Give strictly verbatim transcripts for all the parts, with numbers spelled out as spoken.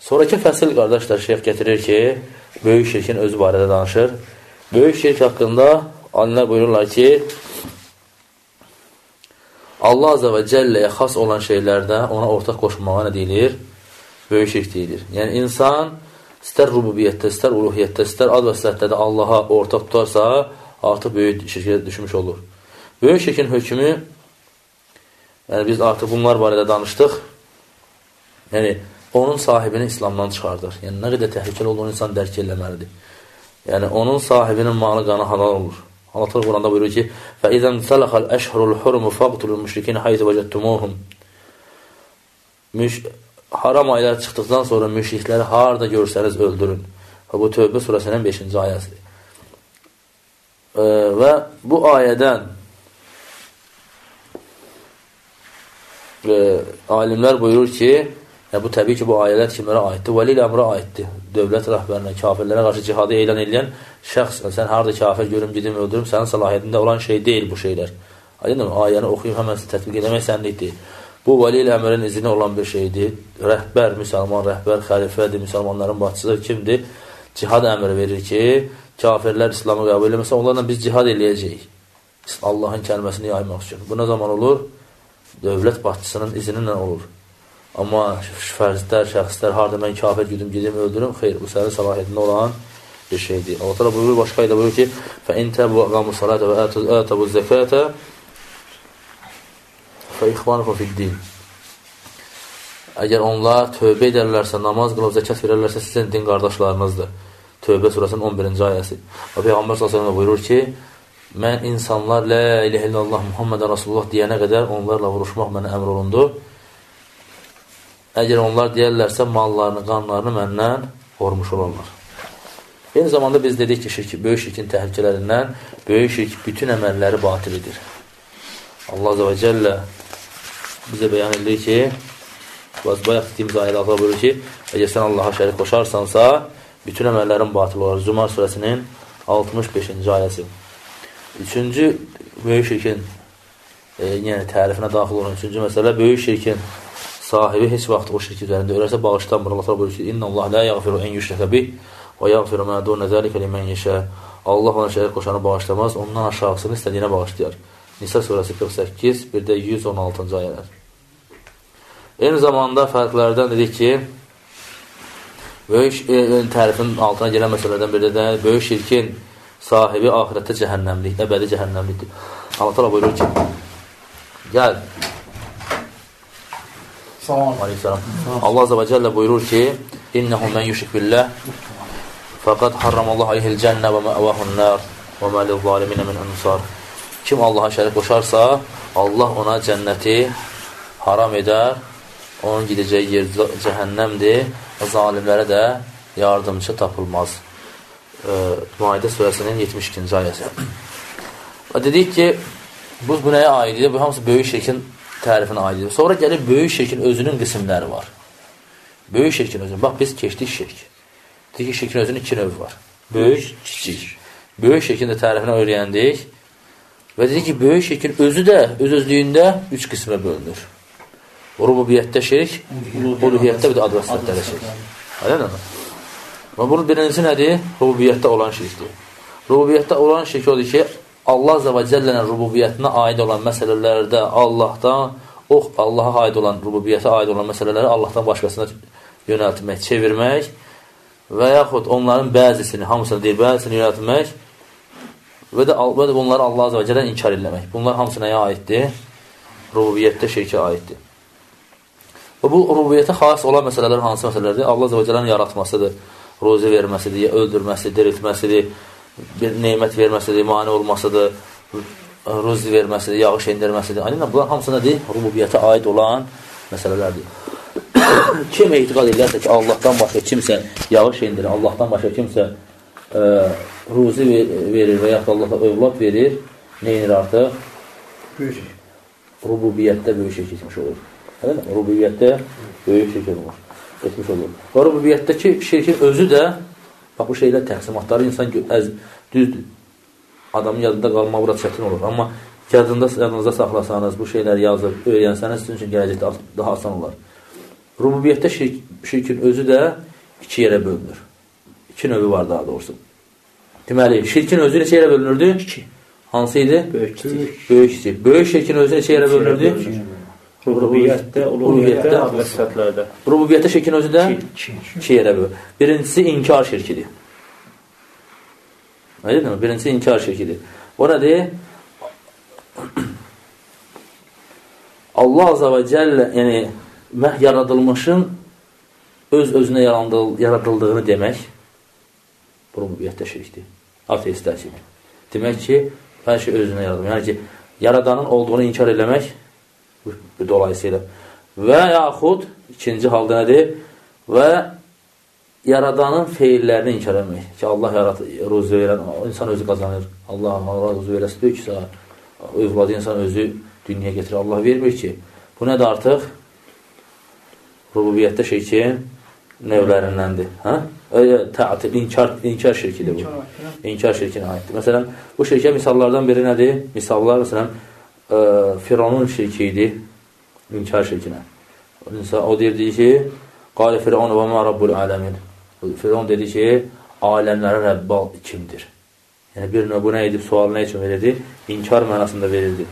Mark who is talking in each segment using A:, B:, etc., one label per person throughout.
A: Sonraki fəsil, qardaşlar, şeyx gətirir ki, böyük şirkin özü barədə danışır. Böyük şirk haqqında alimlər buyururlar ki, Allah Azə və Cəlləyə xas olan şeylərdə ona ortaq qoşulmağa nə deyilir? Böyük şirk deyilir. Yəni, insan istər rububiyyətdə, istər uluhiyyətdə, istər ad və sifətlərdə Allaha ortaq tutarsa, artıq böyük şirkə düşmüş olur. Böyük şirkin hökmü, yəni biz artıq bunlar barədə danışdıq, yəni, onun sahibini İslamdan çıxardır. Yəni, nə qədər təhlükəli olduğunu insan dərk eləməlidir. Yəni, onun sahibinin malı qanı halal olur. Allah Quranda buyurur ki, فَإِذَا انْسَلَخَ الْأَشْهُرُ الْحُرُمُ فَاقْتُلُوا الْمُشْرِكِينَ حَيْثُ وَجَدتُّمُوهُم Haram aylar çıxdıqdan sonra müşrikləri harada görsəniz öldürün. Bu Tövbə surəsinin beşinci ayəsidir. E, və bu ayədən e, alimlər buyurur ki, yəni, bu təbii ki, bu ayələr kimlərə aiddir? Vəli ilə əmrə aiddir. Dövlət rəhbərinə, kafirlərə qarşı cihadı elan edən şəxs, sən harada kafir görüm, gedim, öldürüm, sənin səlahiyyətində olan şey deyil bu şeylər. Aydın mı? Ayəni oxuyub həmən tətbiq eləmək sənlikdir. Bu, vəli ilə əmrin izni olan bir şeydir. Rəhbər, müsəlman rəhbər, xəlifədir, müsəlmanların başçısı kimdir? Cihad əmri verir ki, kafirlər İslamı qəbul eləməsə, onlarla biz cihad eləyəcəyik. Allahın kəlməsini yaymaq üçün. Bu nə zaman olur? Dövlət başçısının izni ilə olur. Amma fərzlər, şəxslər, harada mən kafir güdüm, gedim, öldürüm, xeyr, bu sənin səlahiyyətində olan bir şeydir. Allah təala buyurur, başqa ayda buyurur ki, فَاِنْ تَبُوا اَقَامُوا الصَّلَاةَ وَآتَبُوا الزَّكَاةَ فَاِخْوَانُكُمْ فِي الدِّينِ Əgər onlar tövbə edərlərsə, namaz qılıb, zəkat verərlərsə, sizin din qardaşlarınızdır. Tövbə surəsinin on birinci ayəsi. Və Peyğəmbər sallallahu əleyhi və səlləm buyurur ki, mən insanlar la ilahə illallah Muhammedən Rasulullah deyənə qədər onlarla vuruşmaq mənə əmr olundu. Əgər onlar deyərlərsə, mallarını, qanlarını məndən qormuş olarlar. Eyni zamanda biz dedik ki, şirk, böyük şirkin təhlükələrindən böyük şirk bütün əməlləri batilidir. Allah Azə və Cəllə bizə bəyan edir ki, bayaq dediyimiz ayədə Allah buyurur ki, əgər sən Allaha şərik qoşarsansa, bütün əməllərin batil olar. Zümar surəsinin altmış beşinci ayəsi. Üçüncü, böyük şirkin e, yəni tərifinə daxil olan üçüncü məsələ, böyük şirkin sahibi heç vaxt o şirk üzərində ölərsə bağışlanmır. Allah buyurur ki, İnna Allah la yaghfiru en yushraka bih və yaghfiru ma dun zalika limen yasha. Allah ona şərik qoşanı bağışlamaz, ondan aşağısını istədiyinə bağışlayar. Nisa surəsi qırx səkkiz, bir də yüz on altıncı ayələr. Eyni zamanda fərqlərdən dedik ki, böyük e, tərifin altına gələn məsələlərdən biri də böyük şirkin sahibi ahirətdə cəhənnəmlik, əbədi cəhənnəmlikdir. Allah təala buyurur ki, gəl. Aleykümselam. Allah Azə və Cəllə buyurur ki, İnnehu men yushrik billah faqad harramallahu aleyhil cənnə və məvahun nar və mə lil-zaliminə min ansar. Kim Allaha şərik qoşarsa, Allah ona cənnəti haram edər, onun gidəcəyi yer cəhənnəmdir və zalimlərə də yardımcı tapılmaz. E, Maidə surəsinin yetmiş ikinci ayəsi. Və dedik ki, bu, bu nəyə aiddir? Bu hamısı böyük şirkin tərifinə aiddir. Sonra gəlib böyük şirkin özünün qismləri var. Böyük şirkin özünün. Bax, biz keçdik şirk. Dedik ki, şirkin özünün iki növü var. Böyük, kiçik. Böyük şirkin də tərifinə öyrəndik. Və dedik ki, böyük şirkin özü də, öz-özlüyündə üç qismə bölünür. Rububiyyətdə şirk, uluhiyyətdə bir də ad və sifətlərdə şirk. Aydın mı? Və bunun birincisi nədir? Rububiyyətdə olan şirkdir. Rububiyyətdə olan şirk odur ki, Allah Azə və Cəllənin rububiyyətinə aid olan məsələlərdə Allahdan, o Allaha aid olan, rububiyyətə aid olan məsələləri Allahdan başqasına yönəltmək, çevirmək və yaxud onların bəzisini, hamısını deyil, bəzisini yönəltmək və də, və də bunları Allah Azə və Cəllənin inkar eləmək. Bunlar hamısı nəyə aiddir? Rububiyyətdə şirkə aiddir. Və bu rububiyyətə xas olan məsələlər hansı məsələlərdir? Allah Azə və Cəllənin yaratmasıdır, ruzi verməsidir, öldürməsidir, diriltməsidir, bir neymət verməsidir, mani olmasıdır, ruzi verməsidir, yağış endirməsidir. Aynı bunlar hamısı nədir? Rububiyyətə aid olan məsələlərdir. Kim etiqad edirsə ki, Allahdan başqa kimsə yağış endirir, Allahdan başqa kimsə ə, ruzi verir və yaxud Allah övlad verir, neyinir artıq? Rububiyyətdə böyük şey keçmiş olur. Rububiyyətdə böyük şey etmiş olur. Və rububiyyətdəki şirkin özü də, bax bu şeylər təqsimatları insan əz, düzdür. Adamın yadında qalmaq burada çətin olur. Amma yadında, yadınızda saxlasanız, bu şeyləri yazıb, öyrənsəniz, sizin üçün gələcəkdə daha asan olar. rububiyyətdə şirk, şirkin özü də iki yerə bölünür. İki növü var daha doğrusu. Deməli, şirkin özü neçə yerə bölünürdü? İki. Hansı idi?
B: Böyük kiçik.
A: Böyük kiçik. Böyük şirkin özü neçə yerə bölünürdü?
B: Rububiyyətdə, uluhiyyətdə, adlı sifətlərdə.
A: Rububiyyətdə şirkin özü də iki yerə bölünür. Birincisi inkar şirkidir. Aydın mı? Birincisi inkar şirkidir. O nədir? Allah Azza və Cəllə, yəni məh yaradılmışın öz-özünə yaradıldığını demək bu rububiyyətdə şirkdir. Ateistlər kimi. Demək ki, hər şey özünə yaradılmış. Yəni ki, yaradanın olduğunu inkar eləmək dolayısıyla. Və yaxud ikinci halda nədir? Və yaradanın feillərini inkar etmək. Ki, Allah yaratır, ruzu verən, insan özü qazanır. Allah, Allah ruzu verəsi deyil ki, övladı insan özü dünyaya getirir. Allah vermir ki. Bu nədir artıq? Rububiyyətdə şirkin növlərindəndir. Hə? Tə'til, inkar, inkar şirkidir bu. İnkar şirkinə aiddir. Məsələn, bu şirkə misallardan biri nədir? Misallar, məsələn, e, Firavunun şirki idi. İnkar şirkinə. O deyirdi ki, Qalə Firavun və mə Rabbul aləmin. Firavun dedi ki, aləmlərin Rəbbi kimdir? Yəni, bir növ bu nə edib, sual nə üçün verirdi? İnkar mənasında verirdi.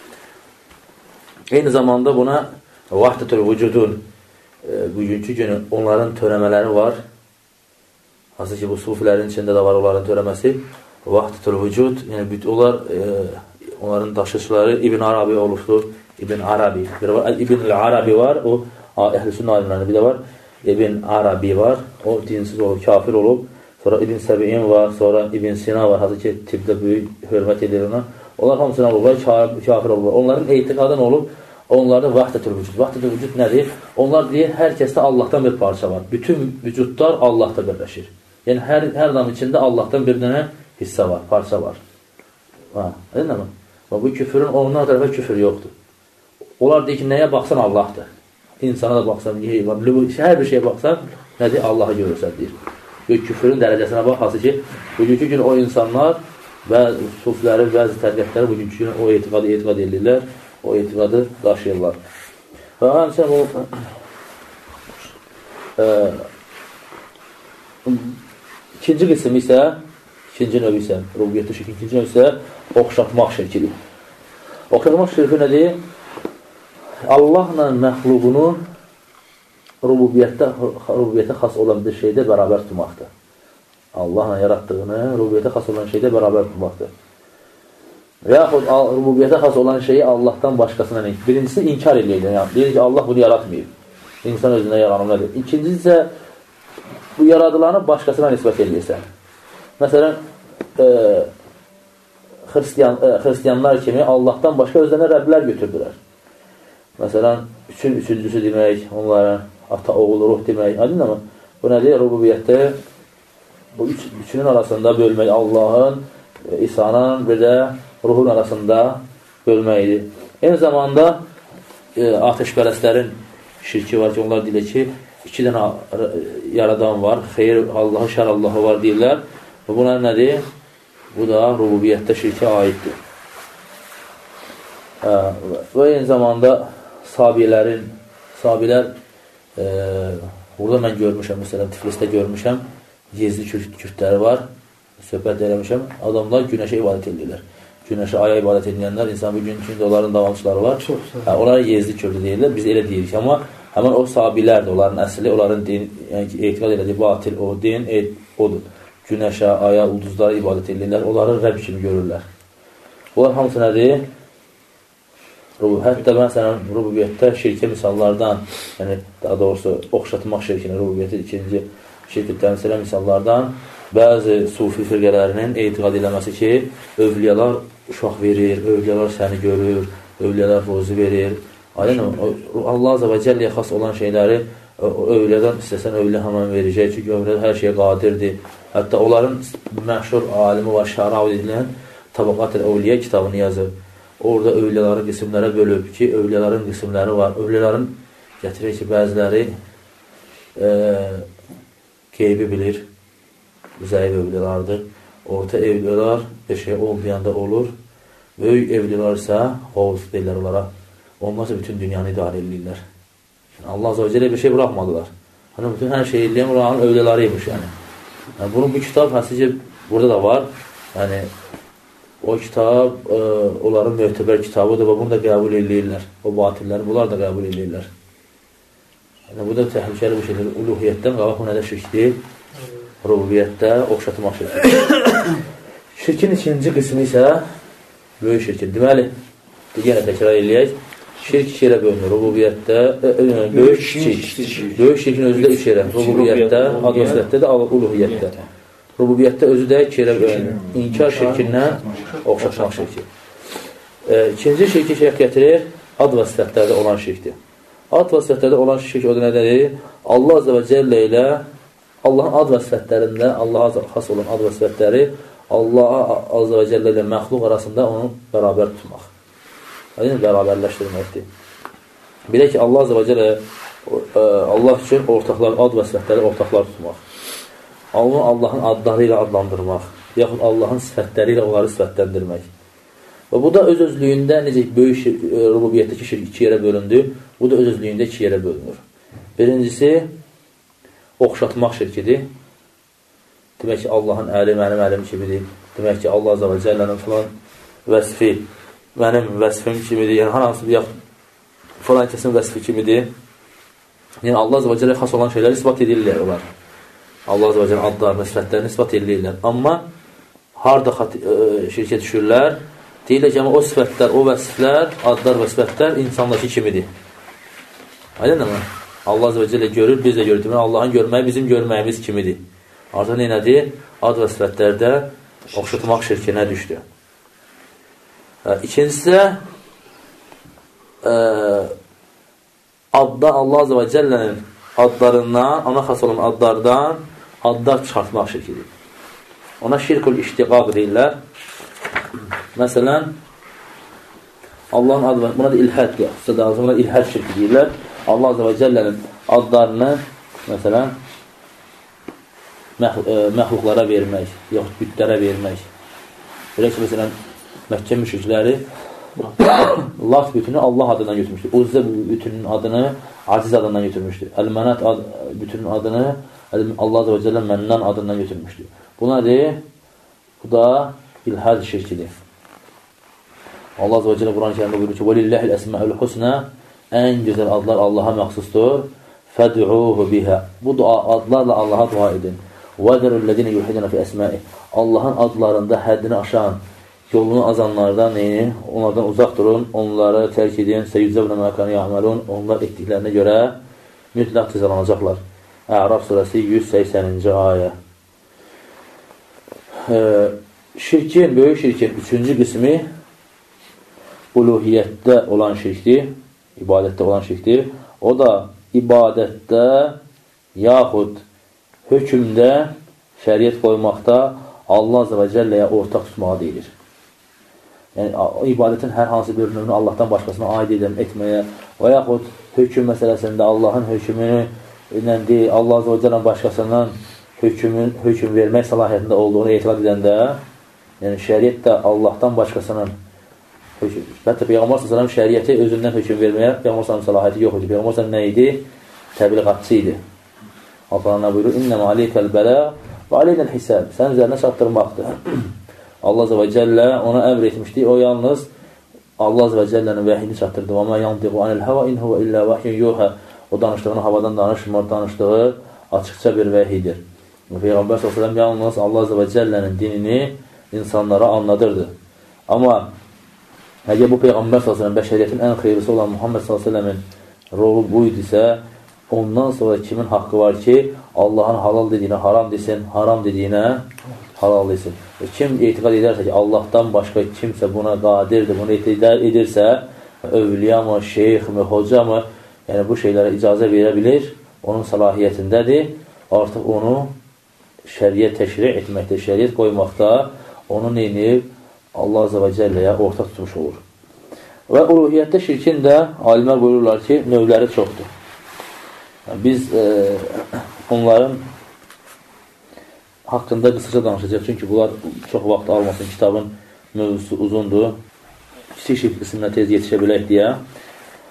A: Eyni zamanda buna vahdətül vücudun e, bugünkü günü onların törəmələri var. Hansı ki, bu sufilərin içində də var onların törəməsi. Vahdətül vücud, yəni onlar, e, onların daşıçıları İbn Arabi olubdur. İbn Arabi. Bir var, İbn Arabi var, o əhl-i sünnə alimlərində. Bir də var, İbn Arabi var, o dinsiz olub, kafir olub. Sonra İbn Səbi'in var, sonra İbn Sina var, hansı ki, tibbdə böyük hörmət edir ona. Onlar hamısına olublar, kafir olublar. Onların etiqadı nə olub? Onlarda vahdətül vücud. Vahdətül vücud nədir? Onlar deyir, hər kəsdə Allahdan bir parça var. Bütün vücudlar Allahda birləşir. Yəni, hər, hər adam içində Allahdan bir dənə hissə var, parça var. Ha, edin mi? Bu küfürün ondan tərəfə küfür yoxdur. Onlar deyir ki, nəyə baxsan Allahdır. İnsana da baxsan, hər bir şeyə baxsan, nədir? Allahı görürsən, deyir. Küfürün dərəcəsinə bax, hansı ki, bugünkü gün o insanlar və sufiləri, bəzi tərqətləri bugünkü gün o etiqadı etiqad edirlər, o etiqadı daşıyırlar. Və həmçinin o e, ikinci qism isə, ikinci növ isə, rububiyyətdə şirk, ikinci növ isə oxşatmaq şirkidir. Oxşatmaq şirki nədir? Allahla məxluqunun rububiyyətdə, rububiyyətə xas olan bir şeydə bərabər tutmaqdır. Allahla yaratdığını rububiyyətə xas olan şeydə bərabər tutmaqdır. Və yaxud rububiyyətə xas olan şeyi Allahdan başqasına neyik? Birincisi, inkar eləyir. Yəni, deyir ki, Allah bunu yaratmayıb. İnsan özündə yaranım nədir? İkincisi isə, bu yaradılanı başqasına nisbət eləyirsən. Məsələn, e, xristiyan, e, xristiyanlar kimi Allahdan başqa özlərinə rəblər götürdülər. Məsələn, üçün üçüncüsü demək, onlara ata, oğul, ruh demək. Adın mı? Bu nədir? Rububiyyətdə bu üç, üçünün arasında bölmək Allahın, İsa'nın bir də ruhun arasında bölməkdir. Eyni zamanda e, ateşpərəstlərin şirki var ki, onlar deyirlər ki, iki dənə yaradan var, xeyr Allahı, şər Allahı var deyirlər. Və buna nədir? Bu da rububiyyətdə şirkə aiddir. Hə, və eyni zamanda sabilərin, sabilər, e, burada mən görmüşəm, məsələn, Tiflisdə görmüşəm, yezli kürdləri var, söhbət eləmişəm, adamlar günəşə ibadət edirlər. Günəşə, aya ibadət edilənlər, insan bugün üçün də onların davamçıları var. Hə, onlara yezli kürdü deyirlər, biz elə deyirik. Amma həmən o sabilərdir, onların əsli, onların din, yəni ki, etiqad elədiyi batil, o din, et, odur. Günəşə, aya, ulduzlara ibadət edirlər, onları Rəbb kimi görürlər. Onlar hamısı nədir? Hətta məsələn, rububiyyətdə şirkə misallardan, yəni daha doğrusu oxşatmaq şirkini, rububiyyəti ikinci şirkə təmsilə misallardan bəzi sufi firqələrinin etiqad eləməsi ki, övliyalar uşaq verir, övliyalar səni görür, övliyalar ruzu verir. Aydın, Allah Azza və Cəlləyə xas olan şeyləri övliyadan istəsən övliya həmən verəcək, çünki övliyalar hər şeyə qadirdir. Hətta onların məşhur alimi var, Şarav edilən Tabaqat-ül Əvliyə kitabını yazır. Orada övliyaların qismlərə bölüb ki, övliyaların qismləri var. Övliyaların gətirir ki, bəziləri e, qeybi bilir, zəif övliyalardır. Orta evliyalar bir şey olmayanda olur. Böyük evliyalar isə hovuz deyirlər onlara. Onlar isə bütün dünyanı idarə edirlər. Allah Azze və Cəllə bir şey bırakmadılar. Hani bütün hər şeyi eləyən Allahın övləlarıymış yəni. Yəni bunun bu kitab həsəcə burada da var. Yəni o kitab e, onların möhtəbər kitabıdır və bunu da qəbul edirlər. O batilləri bunlar da qəbul edirlər. Yəni bu da təhlükəli bir şeydir. Uluhiyyətdən qabaq bu nədə şirkdir? Rububiyyətdə oxşatmaq şirkdir. Şirkin ikinci qismi isə böyük şirkdir. Deməli, yenə təkrar eləyək. Şirk iki yerə bölünür. Rububiyyətdə e, e, böyük şirk. Böyük şirkin özü də üç yerə. Rububiyyətdə, ad-vəslətdə də, uluhiyyətdə. Rububiyyətdə özü də iki yerə bölünür. İnkar şirkindən oxşatmaq şirki. E, ikinci şirki şirk gətirir, ad-vəslətlərdə olan şirkdir. Ad və sifətlərdə olan şirk o da nədir? Allah Azze və Cəllə ilə Allahın ad və sifətlərində Allaha xas olan ad və sifətləri Allah Azze və Cəllə ilə məxluq arasında onu bərabər tutmaq. Yəni, bərabərləşdirməkdir. Bilək ki, Allah Azze və Cəllə Allah üçün ortaqlar, ad və sifətləri ortaqlar tutmaq. Onu Allahın adları ilə adlandırmaq, yaxud Allahın sifətləri ilə onları sifətləndirmək. Və bu da öz-özlüyündə necə böyük rububiyyətdəki şirk iki yerə bölündü, bu da öz-özlüyündə iki yerə bölünür. Birincisi, oxşatmaq şirkidir. Demək ki, Allahın əli mənim əlim kimidir. Demək ki, Allah Azze və Cəllənin filan vəsfi mənim vəsfim kimidir. Yəni, hər hansı bir filan kəsin vəsfi kimidir. Yəni, Allah Azze və Cəllə xas olan şeyləri isbat edirlər onlar. Allah Azze və Cəllə adlarını, sifətlərini isbat edirlər. Amma harada şirkə düşürlər? Deyirlər ki, o sifətlər, o vəsiflər, adlar və sifətlər insandakı kimidir. Aydın mı? Allah Azze və Cəllə görür, biz də görür. Demək, Allahın görməyi bizim görməyimiz kimidir. Artıq neynədir? Ad və sifətlərdə oxşatmaq şirkinə düşdü. İkincisi də adda Allah Azze və Cəllənin adlarından, ona xas olan adlardan adlar çıxartmaq şirkidir. Ona şirkül iştiqaq deyirlər. Məsələn, Allahın adı, buna da ilhəddir. Buna da ilhəd şirki deyirlər. Allah Azze və Cəllənin adlarını, məsələn, məxluqlara vermək, yaxud bütlərə vermək. Belə ki, məsələn, Məkkə müşrikləri Lat bütünü Allah adından götürmüşdür. Uzzə bütünün adını Aziz adından götürmüşdür. Əl-Mənət bütünün adını Allah Azze və Cəllə Mənnan adından götürmüşdür. Bu nədir? Bu da ilhəd şirkidir. Allah Azze və Cəllə Quran-ı Kərimdə buyurur ki, وَلِلَّهِ الْأَسْمَاءُ الْحُسْنَى Ən gözəl adlar Allaha məxsusdur. فَدْعُوهُ بِهَا Bu adlarla Allaha dua edin. وَذَرُ الَّذِينَ يُلْحِدُونَ فِي أَسْمَائِهِ Allahın adlarında həddini aşan, yolunu azanlardan neyin? Onlardan uzaq durun, onları tərk edin. سَيُزَّوْنَ مَا كَانُوا يَعْمَلُونَ Onlar etdiklərinə görə mütləq cəzalanacaqlar. Əraf surəsi yüz səksəninci ayə. Şirkin, böyük şirkin üçüncü qismi uluhiyyətdə olan şirkdir, ibadətdə olan şirkdir. O da ibadətdə yaxud hökmdə, şəriət qoymaqda Allah Azze və Cəlləyə ortaq tutmağa deyilir. Yəni, ibadətin hər hansı bir növünü Allahdan başqasına aid edən etməyə və yaxud hökm məsələsində Allahın hökmünü deyil, Allah Azze və Cəllənin başqasından hökmün, hökm vermək səlahiyyətində olduğunu etiqad edəndə, yəni şəriət də Allahdan başqasının hökm. Hətta Peyğəmbər sallallahu əleyhi və səlləm şəriəti özündən hökm verməyə Peyğəmbər sallallahu əleyhi və səlləm səlahiyyəti yox idi. Peyğəmbər sallallahu əleyhi və səlləm nə idi? Təbliğatçı idi. Allah buyurur: "İnnəmə aleykəl bələ və aleynəl hisab." Sən üzərinə çatdırmaqdır. Allah Azze və Cəllə ona əmr etmişdi. O yalnız Allah Azze və Cəllənin vəhiyini çatdırdı. "Və mə yantiqu anil hava in huve illə vahyun yuha." O danışdığını havadan danışmır, danışdığı açıqca bir vəhidir. Peyğəmbər sallallahu əleyhi və səlləm yalnız Allah Azze və Cəllənin dinini insanlara anladırdı. Amma əgər bu Peyğəmbər sallallahu əleyhi və səlləm bəşəriyyətin ən xeyirlisi olan Muhammed sallallahu əleyhi və səlləmin rolu bu idisə, ondan sonra kimin haqqı var ki, Allahın halal dediyinə haram desin, haram dediyinə halal desin. Və kim etiqad edərsə ki, Allahdan başqa kimsə buna qadirdir, bunu etiqad edirsə, övliya mı, şeyx mi, hoca mı, yəni bu şeylərə icazə verə bilir, onun səlahiyyətindədir. Artıq onu şəriət təşri' etməkdə, şəriət qoymaqda onu neyinib Allah Azze və Cəlləyə orta tutmuş olur. Və uluhiyyətdə şirkin də alimlər buyururlar ki, növləri çoxdur. Yəni, biz e, onların haqqında qısaca danışacaq, çünki bunlar çox vaxt almasın, kitabın mövzusu uzundur. Kiçik şirk qisminə tez yetişə bilək deyə.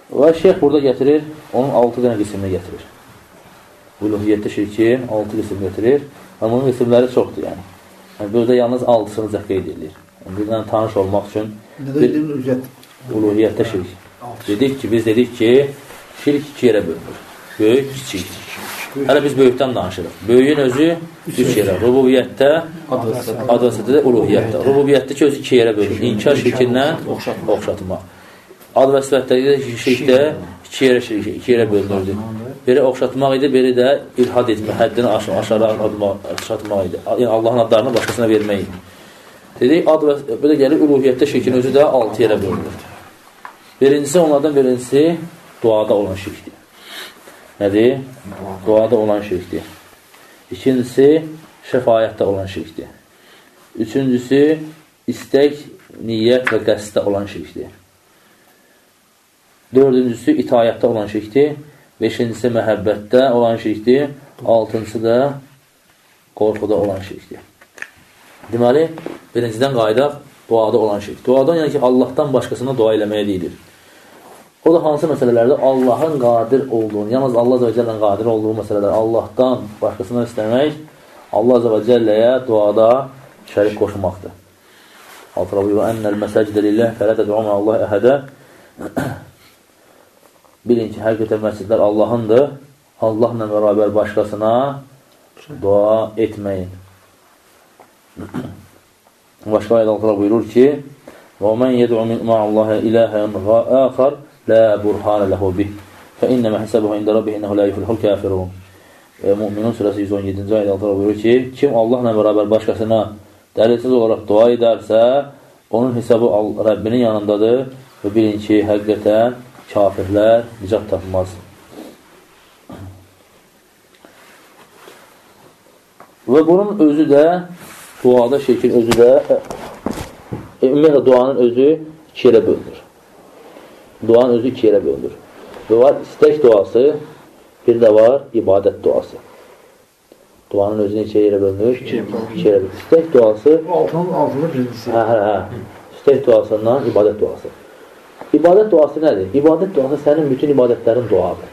A: Və şeyx burada gətirir, onun altı dənə qismini gətirir. Uluhiyyətdə şirkin altı qism gətirir. Amma bunun qismləri çoxdur, yəni. yəni burada yalnız altısını zəq qeyd edilir. Yəni, birdən tanış olmaq üçün bir, uluhiyyətdə şirk. Dedik ki, biz dedik ki, şirk iki yerə bölünür. Böyük, kiçik. Hələ biz böyükdən danışırıq. Böyüyün özü üç yerə. Rububiyyətdə, advəsiyyətdə, uluhiyyətdə. Rububiyyətdə ki, özü iki yerə bölünür. İnkar şirkindən oxşatmaq. Ad və sifətdə şirkdə iki yerə, iki yerə bölünürdü. Biri oxşatmaq idi, biri də ilhad etmək, həddini aşağı atmaq idi. Yəni, Allahın adlarını başqasına vermək idi. Dedik, ad və belə gəlir, uluhiyyətdə şirkin özü də altı yerə bölünür. Birincisi, onlardan birincisi duada olan şirkdir. Nədir? Duada olan şirkdir. İkincisi, şəfayətdə olan şirkdir. Üçüncüsü, istək, niyyət və qəsdə olan şirkdir. Dördüncüsü, itayətdə olan şirkdir. Beşincisi, məhəbbətdə olan şirkdir. Altıncısı da qorxuda olan şirkdir. Deməli, birincidən qaydaq duada olan şirk. Duadan, yəni ki, Allahdan başqasına dua eləməyə deyilir. O da hansı məsələlərdə Allahın qadir olduğunu, yalnız Allah Azə və Cəllənin qadir olduğu məsələlər Allahdan başqasına istəmək, Allah Azə və Cəlləyə duada şərik qoşmaqdır. Altırabu ennəl məsəcidə lilləh fələ təd'u ma'allahi əhədə. Bilin ki, həqiqətən məscidlər Allahındır. Allahla bərabər başqasına dua etməyin. Başqa ayədə Allah buyurur ki: "Və men yed'u min ma'allahi ilahan akhar la burhana lahu bih. Fe inma hisabuhu inda rabbih innehu la yuflihul kafirun." Müminun surəsi yüz on yeddinci ayədə Allah buyurur ki, kim Allahla bərabər başqasına dəlilsiz olaraq dua edərsə, onun hesabı Rəbbinin yanındadır və bilin ki, həqiqətən kafirlər nicat tapmaz. Və bunun özü də, duada şirkin özü də, ümumiyyətlə duanın özü iki yerə bölünür. Duanın özü iki yerə bölünür. Və var istək duası, bir də var ibadət duası. Duanın özü neçə yerə bölünür? İki yerə bölünür. İstək duası,
C: altının altını birincisi.
A: Hə, hə, hə. İstək duasından ibadət duası. İbadət duası nədir? İbadət duası sənin bütün ibadətlərin duadır.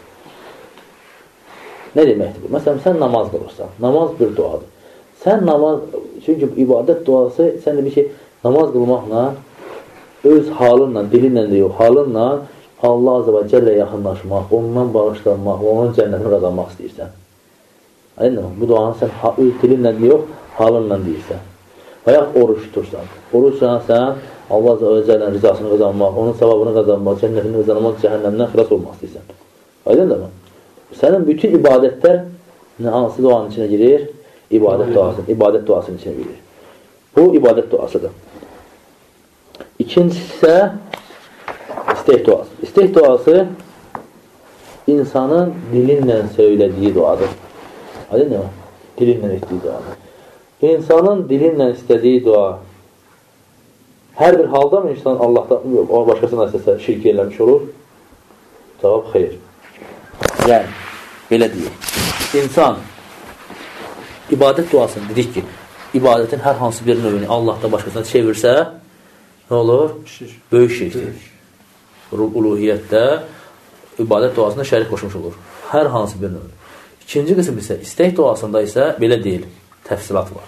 A: Nə deməkdir bu? Məsələn, sən namaz qılırsan. Namaz bir duadır. Sən namaz, çünki ibadət duası, sən de bir şey, namaz qılmaqla, öz halınla, dilinlə də yox, halınla Allah Azə və Cəllə yaxınlaşmaq, ondan bağışlanmaq, onun cənnətini qazanmaq istəyirsən. Aynı, bu duanı sən öz dilinlə də yox, halınla deyirsən. Və yaxud oruç tutursan. Oruçla sən Allah Azə və Cəllənin rizasını qazanmaq, onun savabını qazanmaq, cənnətini qazanmaq, cəhənnəmdən xilas olmaq istəyirsən. Aydın mı? Sənin bütün ibadətlər hansı duanın içine girir? İbadət duasının, ibadət duasının içine girir. Bu ibadət duasıdır. İkincisi isə istək duası. İstək duası insanın dilinlə söylədiyi duadır. Aydın mı? Dilinlə etdiyi duadır. İnsanın dilinlə istədiyi dua hər bir halda mı insan Allahdan, o başqasına istəsə şirk eləmiş olur? Cavab xeyr. Yəni, belə deyək. İnsan ibadət duasını dedik ki, ibadətin hər hansı bir növünü Allahdan başqasına çevirsə, nə olur? Böyük şirkdir. Uluhiyyətdə ibadət duasında şərik qoşmuş olur. Hər hansı bir növünü. İkinci qism isə, istək duasında isə belə deyil, təfsilat var.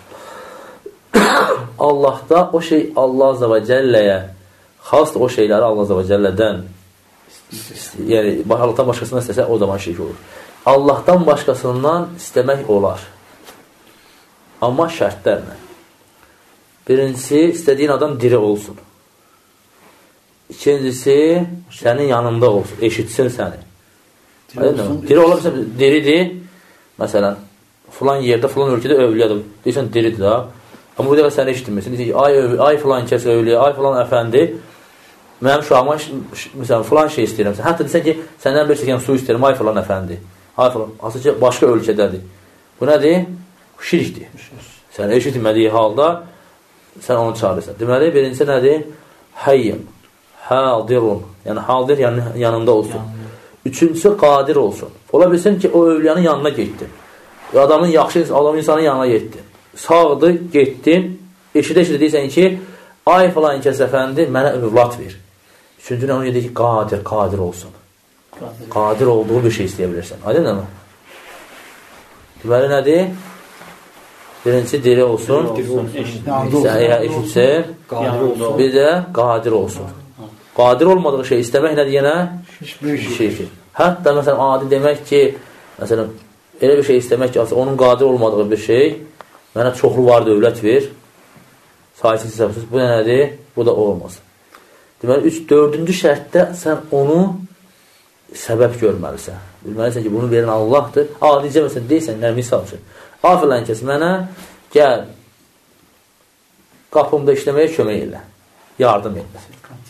A: Allahda o şey Allah Azə və Cəlləyə, xasdır o şeyləri Allah Azə və Cəllədən, yəni Allahdan başqasından istəsə, o zaman şirk olur. Allahdan başqasından istəmək olar. Amma şərtlərlə. Birincisi, istədiyin adam diri olsun. İkincisi, sənin yanında olsun, eşitsin səni. Diri ola bilsə, diridir. Məsələn, filan yerdə, filan ölkədə övliyadır. Deyirsən, diridir da. Amma bu dəfə səni eşitmirsin. Deyirsən, ay, ay filan kəs övliya, ay filan əfəndi, mənim şahıma, məsələn, filan şey istəyirəm. Hətta desən ki, səndən bir çəkən su istəyirəm, ay filan əfəndi. Ay filan, asıl ki, başqa ölkədədir. Bu nədir? Şirkdir. Sən eşitmədiyi halda sən onu çağırırsan. Deməli, birincisi nədir? Həyyim, hadirun. Yəni, hadir yanında olsun. Üçüncüsü qadir olsun. Ola bilsin ki, o övliyanın yanına getdin. Adamın yaxşı, adamın insanın yanına getdin. Sağdır, getdin. Eşidə-eşidə deyirsən ki, ay filan kəs əfəndi, mənə övlad ver. Üçüncü nə onu deyir ki, qadir, qadir olsun. qadir olduğu bir şey istəyə bilirsən. Aydın mı? Deməli nədir? Birincisi diri olsun, səhiyə eşitsin, bir də qadir olsun. Qadir olmadığı şey istəmək nədir yenə? Şeydir. Hətta məsələn, adi demək ki, məsələn, elə bir şey istəmək ki, onun qadir olmadığı bir şey, mənə çoxlu var dövlət ver, sayısız hesabsız, bu nədir? Bu da olmaz. Deməli, üç, dördüncü şərtdə sən onu səbəb görməlisən. Bilməlisən ki, bunu verən Allahdır. Adicə məsələn, deyirsən, nə misal üçün? Afilən kəs, mənə gəl, qapımda işləməyə kömək elə, yardım et.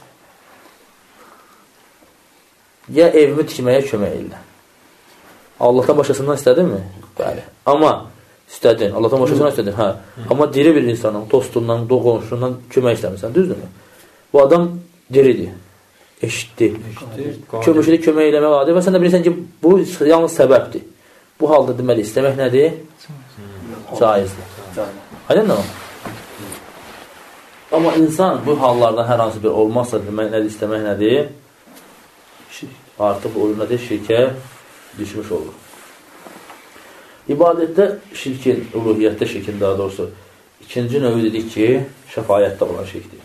A: Ya evimi tikməyə kömək elə. Allahdan başqasından istədin mi? Bəli. Amma istədin, Allahdan başqasından istədin. Hə. Amma diri bir insanın, dostundan, qonşundan kömək istəmirsən, düzdürmü? Bu adam diridir, eşitdi. Kömüşlü kömək eləmək adı və sən də bilirsən ki, bu yalnız səbəbdir. Bu halda deməli, istəmək nədir? Caizdir. Aydın mı? Amma insan bu hallardan hər hansı bir olmazsa demək nədir, istəmək nədir? Artıq o nədir? Şirkə düşmüş olur. İbadətdə şirkin, uluhiyyətdə şirkin daha doğrusu ikinci növü dedik ki, şəfayətdə olan şirkdir.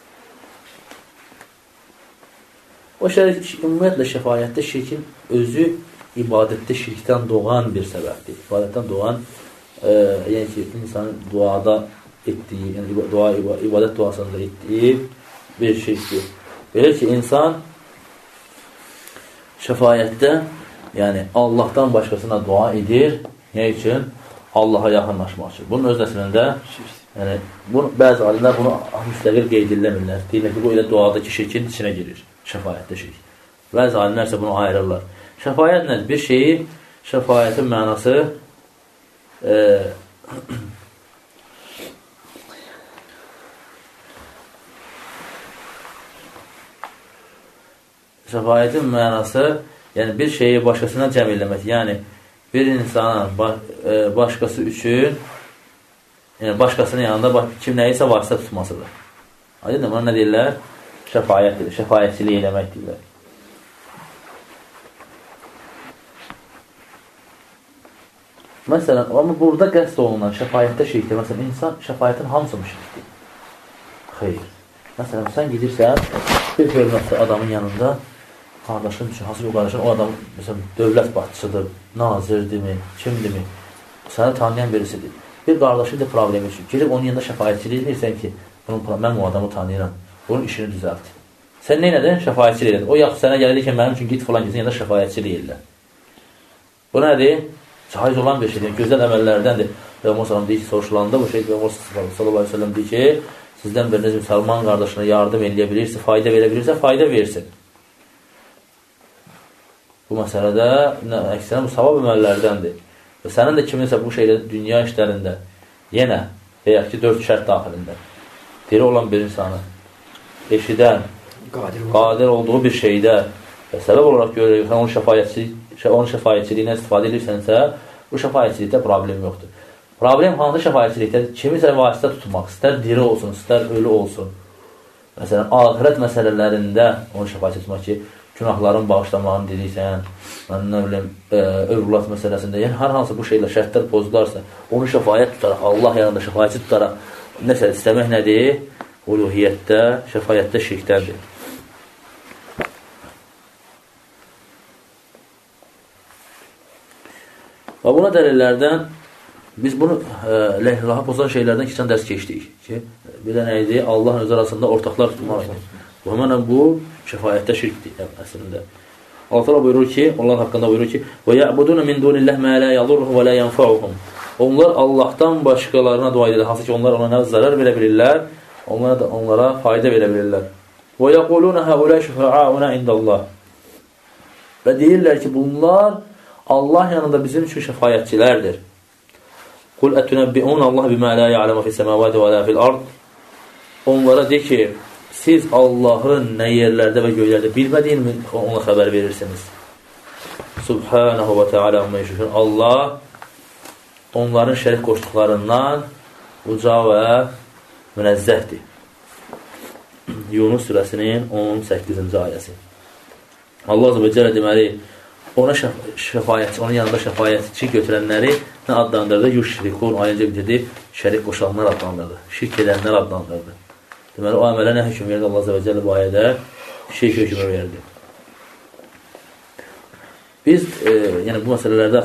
A: O şərik, ümumiyyətlə şəfayətdə şirkin özü ibadətdə şirkdən doğan bir səbəbdir. İbadətdən doğan, e, yəni ki, insanın duada etdiyi, yəni dua, ibadət duasında etdiyi bir şirkdir. Belə ki, insan şəfayətdə, yəni Allahdan başqasına dua edir. Nə üçün? Allaha yaxınlaşmaq üçün. Bunun öz əslində, yəni, bunu, bəzi alimlər bunu müstəqil qeyd ediləmirlər. Deyirlər ki, bu elə duadakı şirkin içinə girir. Şəfayətdə şirk. Bəzi alimlər isə bunu ayırırlar. Şəfayət nədir? Bir şeyi, şəfayətin mənası e, şəfayətin mənası, yəni bir şeyi başqasına cəm eləmək, yəni bir insanın başqası üçün, yəni başqasının yanında kim nəyisə vasitə tutmasıdır. Aydın, buna nə deyirlər? Şəfayət deyirlər, şəfayətçilik eləmək deyirlər. Məsələn, amma burada qəsd olunan şəfayətdə şirkdir. Məsələn, insan şəfayətin hamısı şirkdir. Xeyr. Məsələn, sən gedirsən, bir hörmətli adamın yanında qardaşın üçün, hansı bir qardaşın, o adam məsələn, dövlət başçısıdır, nazirdirmi, kimdirmi, səni tanıyan birisidir. Bir qardaşın da problemi üçün. Girib onun yanında şəfayətçilik edirsən ki, bunun, mən o adamı tanıyıram, bunun işini düzəlt. Sən nə edin? Şəfayətçilik edin. O yaxud sənə gəlir ki, mənim üçün git falan gitsin, yanında şəfayətçilik edirlər. Bu nədir? Caiz olan bir şeydir, gözəl əməllərdəndir. Peyğəmbər sallallahu deyir ki, soruşulanda bu şey Peyğəmbər sallallahu əleyhi və səlləm deyir ki, sizdən biriniz müsəlman qardaşına yardım eləyə bilirsə, fayda verə bilirsə, fayda versin. Bu məsələdə əksənə bu savab əməllərdəndir. Və sənin də kiminsə bu şeydə dünya işlərində yenə və ya ki, dörd şərt daxilində diri olan bir insanı eşidən, qadir olduğu bir şeydə və səbəb olaraq görürük, onun şəfayətçilik onun şəfayətçiliyinə istifadə edirsənsə, bu şəfayətçilikdə problem yoxdur. Problem hansı şəfayətçilikdə? Kimisə vasitə tutmaq, istər diri olsun, istər ölü olsun. Məsələn, ahirət məsələlərində onun şəfayətçi tutmaq ki, günahların bağışlamağını deyirsən, mən nə bilim, övlad məsələsində, yəni hər hansı bu şeylə şərtlər pozularsa, onu şəfayət tutaraq, Allah yanında şəfayətçi tutaraq, nəsə istəmək nədir? Uluhiyyətdə, şəfayətdə şirkdəndir. Və buna dəlillərdən biz bunu ləhraha pozan şeylərdən keçən dərs keçdik ki, bir də nə idi? Allahın öz arasında ortaqlar tutmaq idi. Bu həmənə bu şəfayətdə şirkdir yəni, əslində. Allah təala buyurur ki, onlar haqqında buyurur ki: "Və ya'budun min dunillahi ma la yadurruhum və la yanfa'uhum." Onlar Allahdan başqalarına dua edirlər, hansı ki onlar ona nə zərər verə bilirlər, onlara da onlara fayda verə bilirlər. "Və yaquluna haula şufa'auna indallah." Və deyirlər ki, bunlar Allah yanında bizim üçün şəfayətçilərdir. Qul ətunəbbi'un Allah bimə la ya'lamu fis semavati və la fil ard. Onlara de ki, siz Allahın nə yerlərdə və göylərdə bilmədiyini ona xəbər verirsiniz. Subhanahu və Teala amma yüşrikun. Allah onların şərik qoşduqlarından uca və münezzəhdir. Yunus surəsinin on səkkizinci ayəsi. Allah Azza və Cəllə deməli, ona şəfayətçi, onun yanında şəfayətçi götürənləri nə adlandırdı? Yüşrikun, ayıncə bitirdi, şərik qoşanlar adlandırdı, şirk edənlər adlandırdı. Deməli, o əmələ nə hökm verdi Allah Azza və Cəllə bu ayədə? Şirk hökmü verdi. Biz, e, yəni bu məsələlərdə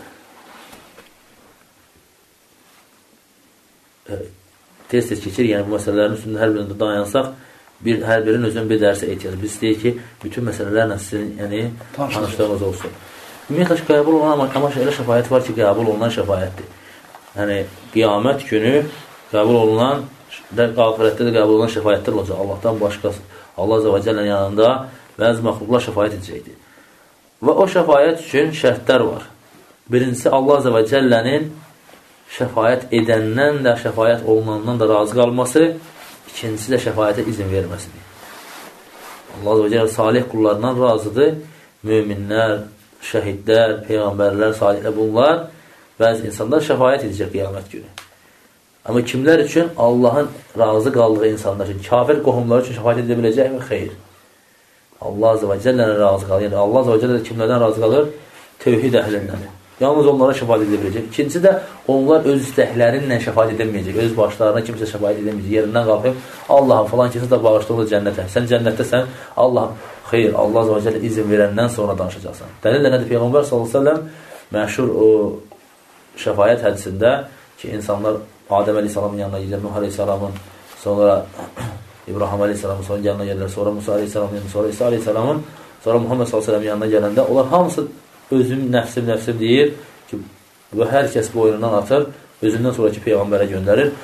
A: e, tez-tez keçir, yəni bu məsələlərin üstündə hər birində dayansaq, bir, hər birinin özünün bir dərsə ehtiyac. Biz istəyik ki, bütün məsələlərlə sizin yəni, tanışdığınız olsun. Ümumiyyətlə, qəbul olunan, amma elə şəfayət var ki, qəbul olunan şəfayətdir. Yəni, qiyamət günü qəbul olunan, axirətdə də qəbul olunan şəfayətlər olacaq. Allahdan başqası, Allah Azza və Cəllənin yanında bəzi məxluqlar şəfayət edəcəkdir. Və o şəfayət üçün şərtlər var. Birincisi, Allah Azza və Cəllənin şəfayət edəndən də, şəfayət olunandan da razı qalması, ikincisi də şəfayətə izin verməsidir. Allah Azza və Cəllə salih qullarından razıdır. Möminlər, şəhidlər, peyğəmbərlər, salihlər bunlar, bəzi insanlar şəfayət edəcək qiyamət günü. Amma kimlər üçün? Allahın razı qaldığı insanlar üçün, kafir qohumlar üçün şəfayət edə biləcək mi? Xeyr. Allah Azza və Cəllənin razı qalır. Yəni, Allah Azza və Cəllə kimlərdən razı qalır? Tövhid əhlindən. Yalnız onlara şəfayət edə biləcək. İkincisi də, onlar öz istəklərinlə şəfayət edəməyəcək. Öz başlarına kimsə şəfayət edəməyəcək. Yerindən qalxıb, Allahım falan kimsə də bağışdırılır cənnətə. Sən cənnətdəsən, Allahım, xeyr, Allah Azza və Cəllə izin verəndən sonra danışacaqsan. Dəlil də nədir? Peyğəmbər sallallahu əleyhi və səlləm məşhur o şəfayət hədisində ki, insanlar Adəm əleyhissalamın yanına gedir, Nuh əleyhissalamın, sonra İbrahim əleyhissalamın sonra yanına gəlirlər, sonra Musa əleyhissalamın, sonra İsa əleyhissalamın, sonra Muhammed sallallahu əleyhi və səlləmin yanına gələndə, onlar hamısı özüm, nəfsim, nəfsim deyir ki, və hər kəs boynundan atır, özündən sonraki Peyğəmbərə göndərir.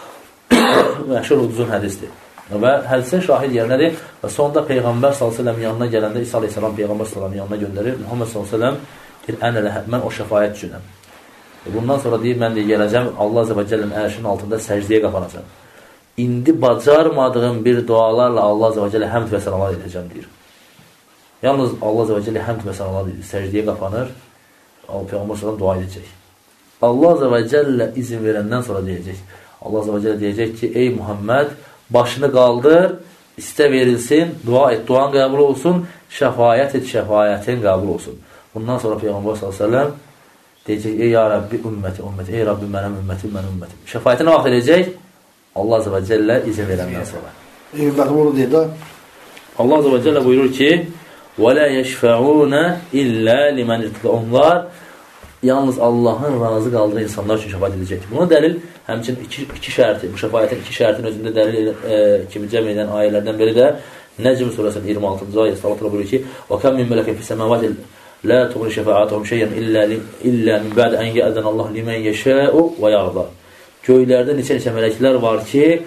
A: Məşhur uzun hədisdir. Və hədisin şahid yerinədir və sonda Peyğəmbər sallallahu əleyhi və səlləmin yanına gələndə İsa əleyhissalam Peyğəmbər sallallahu əleyhi və səlləmin yanına göndərir. Muhammed sallallahu əleyhi və səlləm deyir, ənə ləhə, mən o şəfayət üçünəm. Bundan sonra deyir, mən deyir, gələcəm, Allah Azza və Cəllənin ərşinin altında səcdiyə qapanacam. İndi bacarmadığım bir dualarla Allah Azza və Cəllə həmd və sənalar edəcəm, deyir. Yalnız Allah Azza və Cəllə həmd və sənalar edir, səcdiyə qapanır, Peyğəmbər sallallahu dua edəcək. Allah Azza və Cəllə izin verəndən sonra deyəcək. Allah Azza və Cəllə deyəcək ki, ey Muhammed, başını qaldır, istə verilsin, dua et, duan qəbul olsun, şəfayət et, şəfayətin qəbul olsun. Bundan sonra Peyğəmbər sallallahu əleyhi və səlləm deyəcək, ey ya Rabbi, ümməti, ümməti, ey Rabbi, mənim ümmətim, mənim ümmətim. Şəfayəti nə vaxt edəcək? Allah Azza və Cəllə izin verəndən sonra.
C: Ümmətim onu deyir də.
A: Allah Azza və Cəllə buyurur ki, وَلَا يَشْفَعُونَ إِلَّا لِمَنْ اِرْتِقَ Onlar yalnız Allahın razı qaldığı insanlar üçün şəfayət edəcəkdir. Buna dəlil həmçinin iki, iki şərti, bu şəfayətin iki şərtin özündə dəlil e, kimi cəm edən ayələrdən biri də Nəcm surəsinin iyirmi altıncı ayəsi Allah buyurur ki, وَكَمْ مِنْ مَلَكٍ فِي السَّمَاوَاتِ لَا تُغْنِ شَفَاعَتُهُمْ شَيْئًا إِلَّا مِنْ بَعْدِ أَنْ يَأْذَنَ اللَّهُ لِمَنْ يَشَاءُ وَيَرْضَى Göylərdə neçə-neçə mələklər var ki,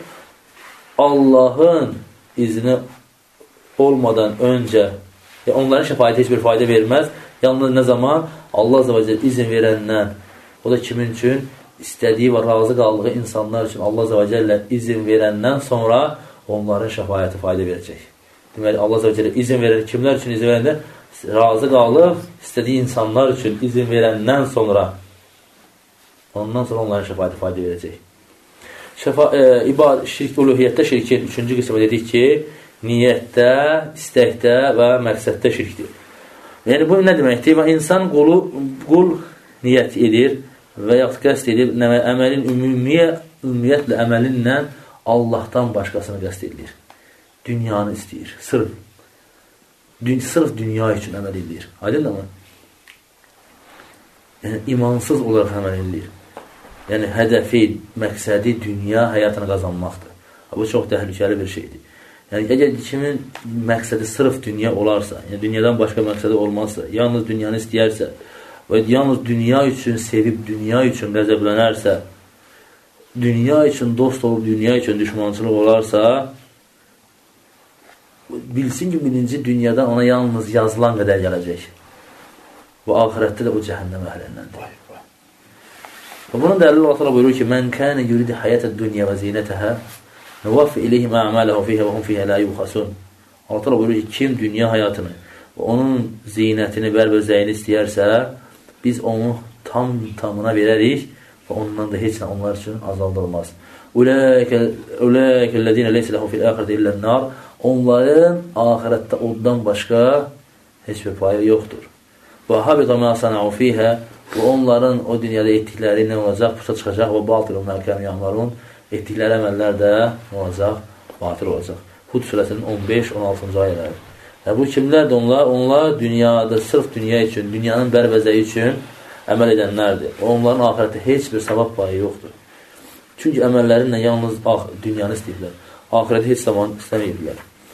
A: Allahın izni olmadan öncə yəni onların şəfayəti heç bir fayda verməz. Yalnız nə zaman? Allah Azza və Cəllə izin verəndən, o da kimin üçün? İstədiyi və razı qaldığı insanlar üçün Allah Azza və Cəllə izin verəndən sonra onların şəfayəti fayda verəcək. Deməli, Allah Azza və Cəllə izin verən kimlər üçün izin verəndə? Razı qalıb, istədiyi insanlar üçün izin verəndən sonra ondan sonra onların şəfayəti fayda verəcək. Şəfa, e, ibad, şirk, uluhiyyətdə şirkin üçüncü qismə dedik ki, niyyətdə, istəkdə və məqsəddə şirkdir. Yəni, bu nə deməkdir? Və insan qulu, qul niyyət edir və yaxud qəst edir, əməlin ümumiyyə, ümumiyyətlə əməlinlə Allahdan başqasını qəst edir. Dünyanı istəyir, sırf. Dün, sırf dünya üçün əməl edir. Aydın mı? Yəni, imansız olaraq əməl edir. Yəni, hədəfi, məqsədi dünya həyatını qazanmaqdır. Bu çox təhlükəli bir şeydir. Yəni, əgər kimin məqsədi sırf dünya olarsa, yəni dünyadan başqa məqsədi olmazsa, yalnız dünyanı istəyərsə və yalnız dünya üçün sevib, dünya üçün qəzəblənərsə, dünya üçün dost olub, dünya üçün düşmançılıq olarsa, bilsin ki, birinci dünyadan ona yalnız yazılan qədər gələcək. Və axirətdə də o cəhənnəm əhlindəndir. Və bunun dəlili Allah buyurur ki, mən kənə yüridi həyətə dünya və zinətəhə Nəvəfə iləyhim əmələhu fiyhə və hum fiyhə lə yubxasun. Allah buyurur ki, kim dünya həyatını və onun zinətini, bəlbözəyini istəyərsə, biz onu tam tamına verərik və ondan da heç nə onlar üçün azaldılmaz. Ulaikəl-ləzinə leysə ləhum fil-əxirətə illən-nar. Onların axirətdə oddan başqa heç bir payı yoxdur. Və habita ma sanau fiha, və onların o dünyada etdikləri nə olacaq? Puça çıxacaq və batilun ma kanu ya'malun, etdikləri əməllər də nə olacaq? Batil olacaq. Hud surəsinin on beş on altıncı ayələri. Yəni, bu kimlərdir onlar? Onlar dünyada, sırf dünya üçün, dünyanın bərbəzəyi üçün əməl edənlərdir. Onların ahirətdə heç bir savab payı yoxdur. Çünki əməllərinlə yalnız dünyanı istəyirlər. Ahirəti heç zaman istəməyirlər.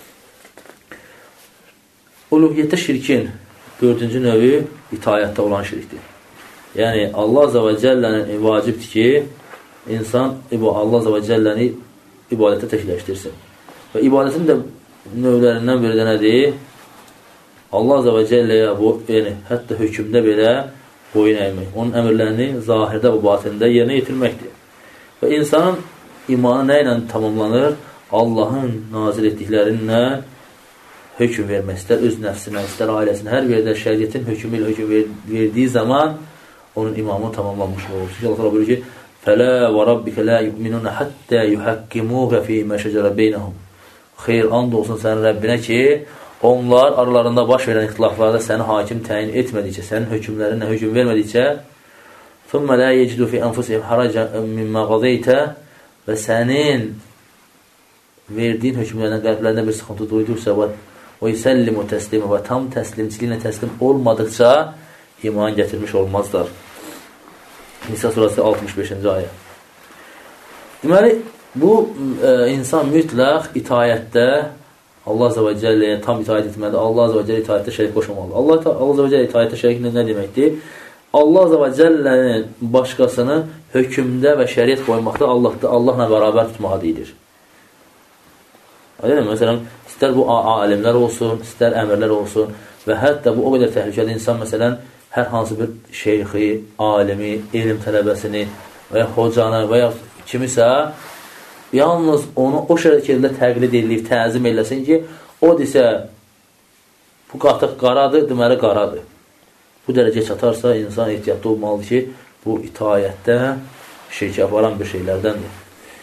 A: Uluhiyyətdə şirkin dördüncü növü itayətdə olan şirkdir. Yəni, Allah Azza və Cəllənin vacibdir ki, insan Allah Azza və Cəlləni ibadətə təkləşdirsin. Və ibadətin də növlərindən biri də nədir? Allah Azza və Cəlləyə bu, yəni, hətta hökmdə belə boyun əymək. Onun əmrlərini zahirdə və batində yerinə yetirməkdir. Və insanın imanı nə ilə tamamlanır? Allahın nazil etdiklərinlə hökm vermək, istər öz nəfsinə, istər ailəsinə, hər yerdə şəriətin hökmü ilə hökm ver verdiyi zaman onun imamı tamamlanmış olur. Çünki Allah buyurur ki, فَلَا وَرَبِّكَ لَا يُؤْمِنُونَ حَتَّى يُحَكِّمُوكَ فِي مَا شَجَرَ بَيْنَهُمْ. Xeyr, and olsun sənin Rəbbinə ki, onlar aralarında baş verən ixtilaflarda səni hakim təyin etmədikcə, sənin hökmlərinlə hökm vermədikcə ثُمَّ لَا يَجِدُوا فِي أَنفُسِهِمْ حَرَجًا مِمَّا قَضَيْتَ və sənin verdiyin hökmlərdən qəlblərində bir sıxıntı duydursa və وَيُسَلِّمُ تَسْلِمُ və tam təslimçiliklə təslim olmadıqca iman gətirmiş olmazlar. Nisa surası altmış beşinci ayə. Deməli, bu e, insan mütləq itayətdə Allah Azza və Cəlləyə tam itayət etməlidir. Allah Azza və Cəllə itayətdə şərik qoşulmalıdır. Allah, Allah Azza və Cəllə itayətdə şərik nə deməkdir? Allah Azza və Cəllənin başqasını hökmdə və şəriət qoymaqda Allahda Allahla bərabər tutmağa deyilir. Aydın mı? Məsələn, istər bu alimlər olsun, istər əmrlər olsun və hətta bu o qədər təhlükəli insan, məsələn, hər hansı bir şeyxi, alimi, elm tələbəsini və ya hocanı və ya kimisə yalnız onu o şəkildə təqlid edilir, təzim eləsin ki, o desə bu qatıq qaradır, deməli qaradır. Bu dərəcə çatarsa insan ehtiyatlı olmalıdır ki, bu itayətdə şirkə aparan bir şeylərdəndir.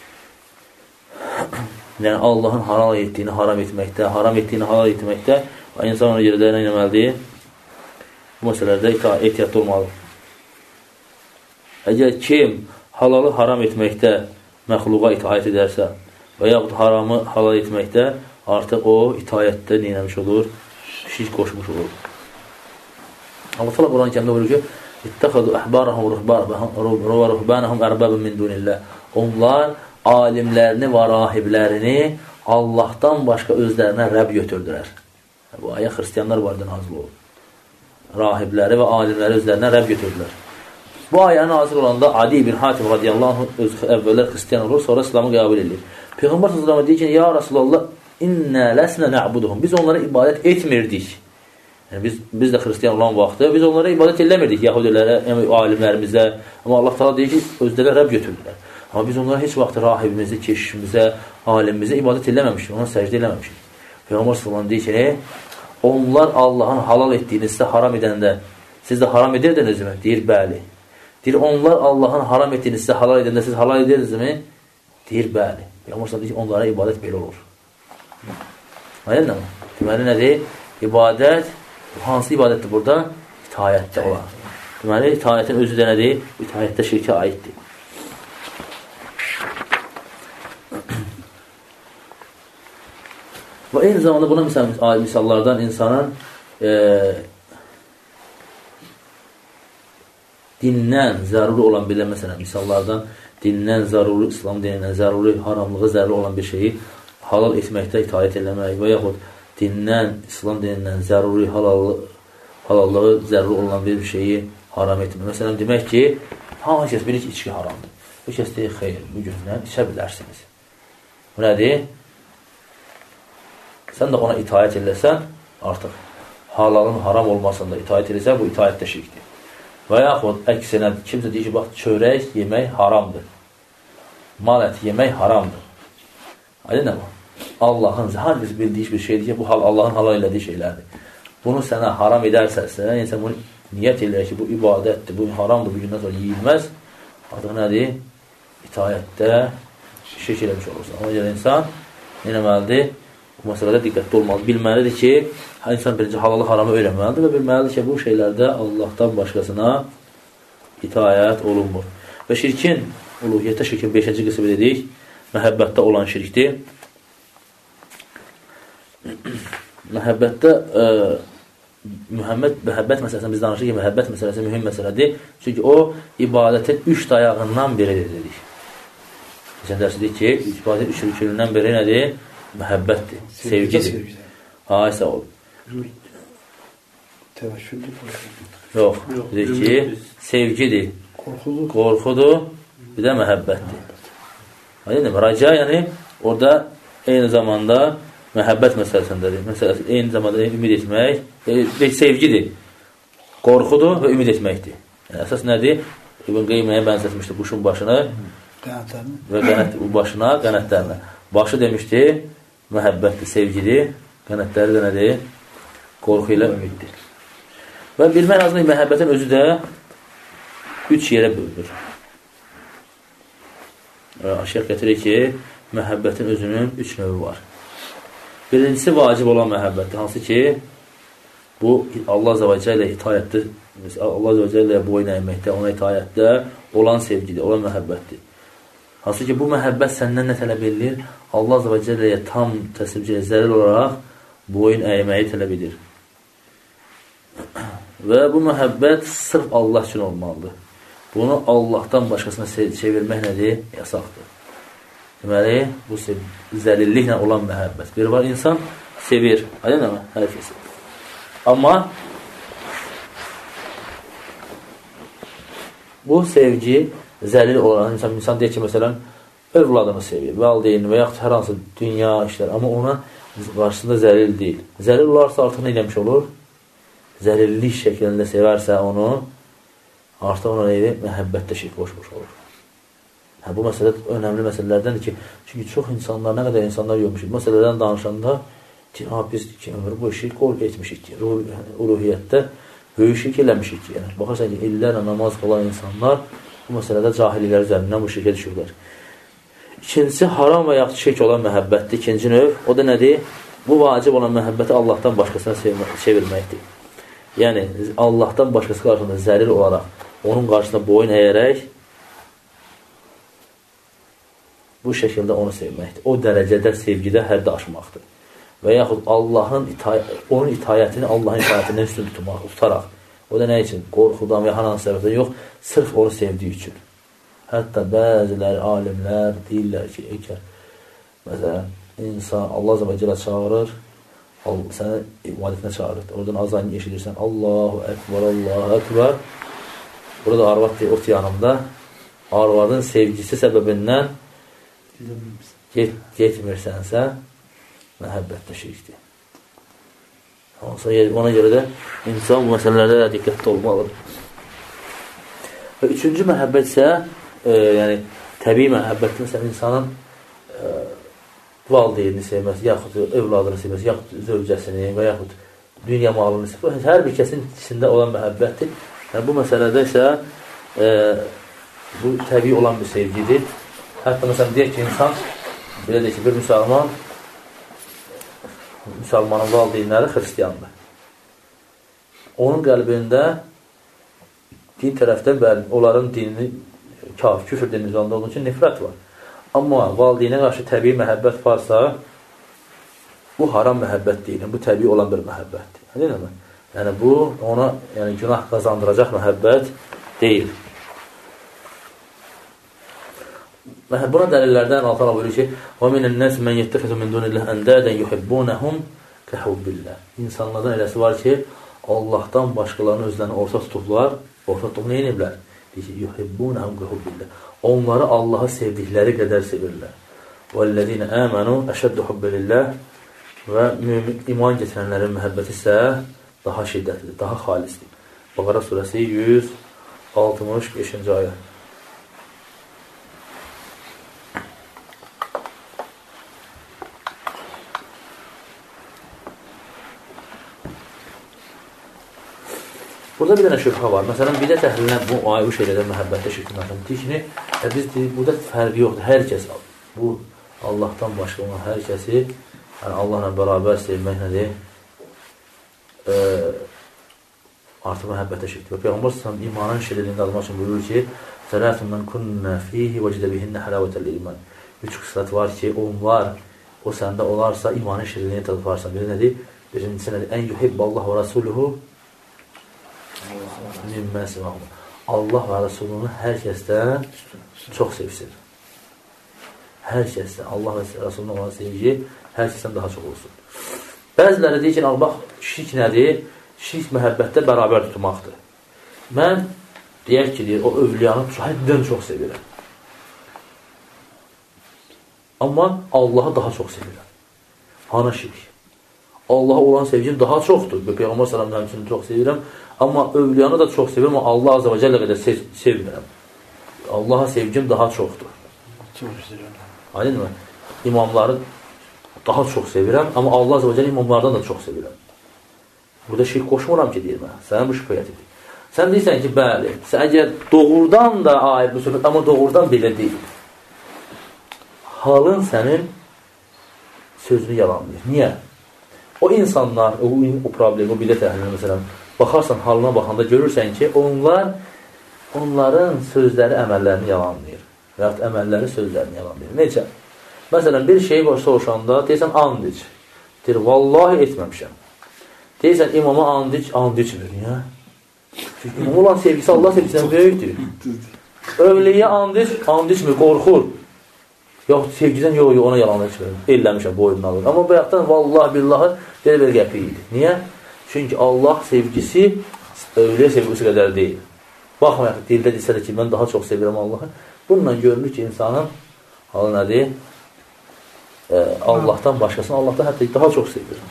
A: Yəni Allahın halal etdiyini haram etməkdə, haram etdiyini halal etməkdə və insan ona görə də nə etməlidir? Bu məsələlərdə ehtiyatlı olmalıdır. Əgər kim halalı haram etməkdə məxluqa itaət edərsə və yaxud haramı halal etməkdə artıq o itayətdə neyləmiş olur? Şirk qoşmuş olur. Allah təala Quran-ı Kərimdə buyurur ki, İttəxədu əhbarəhum və ruhbanəhum ərbabən min dunillah. Onlar alimlərini və rahiblərini Allahdan başqa özlərinə Rəbb götürdülər. Bu ayə xristiyanlar barədə nazil olur. Rahibləri və alimləri özlərinə Rəbb götürdülər. Bu ayə nazil olanda Adi bin Hatim radiyallahu anh öz əvvəllər xristiyan olur, sonra İslamı qəbul edir. Peyğəmbər sallallahu əleyhi və səlləm deyir ki, ya Rasulullah, inna lasna na'buduhum. Biz onlara ibadət etmirdik. Yəni biz biz də xristiyan olan vaxtda biz onlara ibadət eləmirdik, Yahudilərə, yəni alimlərimizə. Amma Allah təala deyir ki, özləri Rəbb götürdülər. Amma biz onlara heç vaxt rahibimizə, keşişimizə, alimimizə ibadət eləməmişik, ona səcdə eləməmişik. Peyğəmbər sallallahu əleyhi və səlləm deyir ki, onlar Allahın halal etdiyini sizə haram edəndə, siz də haram edirdinizmi? Deyir, bəli. Deyir, onlar Allahın haram etdiyini sizə halal edəndə, siz halal edirdinizmi? Deyir, bəli. Peyğəmbər deyir ki, onlara ibadət belə olur. Aydın mı? Deməli, nədir? İbadət, hansı ibadətdir burada? İtayətdə olan. Deməli, itayətin özü də nədir? İtayətdə şirkə aiddir. Və eyni zamanda buna misal, misallardan insanın e, dindən zəruri olan belə, məsələn, misallardan dindən zəruri, İslam dinindən zəruri, haramlığı zəruri olan bir şeyi halal etməkdə itaət eləmək və yaxud dindən, İslam dinindən zəruri, halallığı, halallığı zəruri olan bir şeyi haram etmək. Məsələn, demək ki, hangi kəs bilir ki, içki haramdır. Bu kəs deyir, xeyr, bu gündən içə bilərsiniz. Bu nədir? Sən də ona itaət eləsən, artıq halalın haram olmasında itaət eləsən, bu itaət də şirkdir. Və yaxud əksinə, kimsə deyir ki, bax, çörək yemək haramdır. Mal əti yemək haramdır. Aydın nə bu? Allahın hər bir bildiyi bir şeydir ki, bu Allahın halal elədiyi şeylərdir. Bunu sənə haram edərsənsə, yəni sən bunu niyyət eləyir ki, bu ibadətdir, bu haramdır, bu gündən sonra yeyilməz. Artıq nədir? İtaətdə şirk eləmiş olursan. Ona görə insan eləməlidir? Bu məsələdə diqqətli olmalı. Bilməlidir ki, insan birinci halalı haramı öyrənməlidir və bilməlidir ki, bu şeylərdə Allahdan başqasına itayət olunmur. Və şirkin, uluhiyyətdə şirkin beşinci qismi dedik, məhəbbətdə olan şirkdir. Məhəbbətdə e, Mühəmməd, məhəbbət məsələsində biz danışıq ki, məhəbbət məsələsi mühüm məsələdir. Çünki o, ibadətin üç dayağından biridir, dedik. Keçən dərsi dedik ki, ibadətin üç rükünündən biri nədir? Məhəbbətdir, sevgidir. Ay, sağ ol.
C: Təvəkküldür.
A: Yox, dedik ki, sevgidir,
C: qorxudur,
A: qorxudur, bir də məhəbbətdir. Aydın, raca, yəni, orada eyni zamanda məhəbbət məsələsindədir. Məsələsi, eyni zamanda ümid etmək, e, sevgidir, qorxudur və ümid etməkdir. Yəni, əsas nədir? İbn Qeyməyə bənzətmişdir quşun başını və qənət, başına, qənətlərinə. Başı demişdi, məhəbbətdir, sevgidir, qənətləri də nədir? Qorxu ilə ümiddir. Və bilmək lazımdır, məhəbbətin özü də üç yerə bölünür. Aşıq gətirir ki, məhəbbətin özünün üç növü var. Birincisi vacib olan məhəbbətdir. Hansı ki, bu Allah Azza və Cəllə itayətdə, Allah Azza və Cəllə boyun əyməkdə, ona itayətdə olan sevgidir, olan məhəbbətdir. Hansı ki, bu məhəbbət səndən nə tələb edilir? Allah Azza və Cəlləyə tam təsvibcə zəlil olaraq boyun əyməyi tələb edir. Və bu məhəbbət sırf Allah üçün olmalıdır. Bunu Allahdan başqasına çevirmək nədir? Yasaqdır. Deməli, bu zəlilliklə olan məhəbbət. Bir var, insan sevir. Aydın mı? Hər kəsi. Amma bu sevgi zəlil olan insan, insan deyək ki, məsələn, övladını sevir, valideynini və yaxud hər hansı dünya işlər, amma ona qarşısında zəlil deyil. Zəlil olarsa artıq nə eləmiş olur? Zəlillik şəklində sevərsə onu, artıq ona neydi? Məhəbbətdə şirk qoşmuş olur. Hə, bu məsələ önəmli məsələlərdəndir ki, çünki çox insanlar, nə qədər insanlar görmüşük, məsələlərdən danışanda ki, ha, biz ki, ömür bu şirk etmişik ki, uluhiyyətdə böyük şirk eləmişik ki, yəni, baxarsan ki, illərlə namaz qılan insanlar bu məsələdə cahilliklər üzərindən bu şirkə düşürlər. İkincisi, haram və yaxud şirk olan məhəbbətdir. İkinci növ, o da nədir? Bu vacib olan məhəbbəti Allahdan başqasına çevirməkdir. Yəni, Allahdan başqası qarşısında zəlil olaraq, onun qarşısında boyun əyərək, bu şəkildə onu sevməkdir. O dərəcədə sevgidə həddə aşmaqdır. Və yaxud Allahın itay onun itayətini Allahın itayətindən üstün tutmaq, tutaraq. O da nə üçün? Qorxudan və hər hansı səbəbdən yox, sırf onu sevdiyi üçün. Hətta bəziləri, alimlər deyirlər ki, əgər məsələn, insan Allah Azza və Cəllə çağırır, səni ibadətinə çağırır. Oradan azanı eşidirsən, Allahu Ekber, Allahu Ekber. Burada arvad deyir, ot yanımda. Arvadın sevgisi səbəbindən Get, getmirsənsə, məhəbbətdə şirkdir. Ona görə də insan bu məsələlərdə də diqqətli olmalıdır. Və üçüncü məhəbbət isə, e, yəni təbii məhəbbətdir. Məsələn, insanın e, valideynini sevməsi, yaxud övladını sevməsi, yaxud zövcəsini və yaxud dünya malını sevməsi, hər bir kəsin içində olan məhəbbətdir. Yəni, bu məsələdə isə e, bu təbii olan bir sevgidir. Hətta məsələn, deyək ki, insan, belə deyək ki, bir müsəlman, müsəlmanın valideynləri xristiyandır. Onun qəlbində din tərəfdən bəli, onların dinini, kafir, küfür dininin üzərində olduğu üçün nifrət var. Amma valideynə qarşı təbii məhəbbət varsa, bu haram məhəbbət deyil, bu təbii olan bir məhəbbətdir. Deyil mi? Yəni, bu ona yəni, günah qazandıracaq məhəbbət deyil. Buna dəlillərdən Allah buyurur ki: "Və minən nas men yettexizu min dunillahi andadan yuhibbunhum kahubbillah." İnsanlardan eləsi var ki, Allahdan başqalarını özlərini orta tutublar. Orta tutub nə ediblər? Deyir ki, yuhibbunhum kahubbillah. Onları Allahı sevdikləri qədər sevirlər. "Vellezina amanu ashaddu hubbillah." Və mümin iman gətirənlərin məhəbbəti isə daha şiddətlidir, daha xalisdir. Bəqərə surəsi yüz altmış beşinci ayə. Burada bir dənə şübhə var. Məsələn, bidət əhlinə bu ayə bu şeylərdə məhəbbətdə şirkin atılır. Deyir ki, biz deyir, burada fərqi yoxdur. Hər kəs bu Allahdan başqa olan hər kəsi Yəni, Allahla bərabər sevmək nədir? E, artıq məhəbbətə şirkdir. Peyğəmbər s.ə.v imanın şirinliyini almaq üçün buyurur ki, Sələfun mən kunnə fihi və cidə bihinnə həlavətəl iman. Üç qıslət var ki, onlar, o səndə olarsa, imanın şirinliyini tadparsan. Biri nədir? Birincisi nədir? Ən yuhibballah və rəsuluhu mimmə sivahum. Allah və Rəsulunu hər kəsdən çox sevsin. Hər kəsdən. Allah və Rəsuluna olan sevgi hər kəsdən daha çox olsun. Bəziləri deyir ki, bax, şirk nədir? Şirk məhəbbətdə bərabər tutmaqdır. Mən deyək ki, deyir, o övliyanı həddən çox sevirəm. Amma Allahı daha çox sevirəm. Hana şirk? Allaha olan sevgim daha çoxdur. Peyğəmbər sallallahu əleyhi çox sevirəm. Amma övliyanı da çox sevirəm. Amma Allah azə və cəllə qədər sev sevmirəm. Allaha sevgim daha çoxdur.
C: Çox istəyirəm.
A: Aydın mı? İmamları daha çox sevirəm. Amma Allah azə və cəllə imamlardan da çox sevirəm. Burada şirk qoşmuram ki, deyir mən. Sənin bu şübhəyyətidir. Sən deyirsən ki, bəli, sən əgər doğrudan da aid bu söhbət, amma doğrudan belə deyil. Halın sənin sözünü yalanlayır. Niyə? O insanlar, o, o problemi, o bilə təhlili, məsələn, baxarsan, halına baxanda görürsən ki, onlar, onların sözləri əməllərini yalanlayır. Və yaxud əməlləri sözlərini yalanlayır. Necə? Məsələn, bir şey var soruşanda, deyirsən, and iç. Deyir, vallahi etməmişəm. Deyirsən, imama and iç, and içmir. Niyə? Çünki imam olan sevgisi Allah sevgisindən böyükdür. Övliyə and iç, and içmir, qorxur. Yox, sevgidən yox, yox, ona yalanlar içmir. Elləmişəm, boynunu alır. Amma bayaqdan, vallahi, billahi, belə-belə qəpi idi. Niyə? Çünki Allah sevgisi övliyə sevgisi qədər deyil. Baxmayaq, dildə desə də ki, mən daha çox sevirəm Allahı. Bununla görünür ki, insanın halı nədir? E, Allahdan başqasını, Allahdan hətta daha çox sevirəm.